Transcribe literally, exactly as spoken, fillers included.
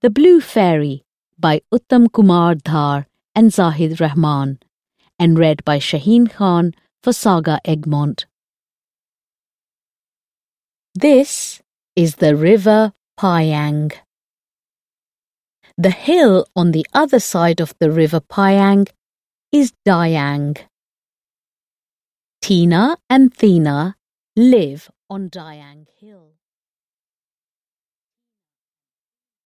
The Blue Fairy by Uttam Kumar Dhar and Zahid Rahman, and read by Shaheen Khan for Saga Egmont. This is the River Payang. The hill on the other side of the River Payang is Dayang. Tina and Thina live on Dayang Hill.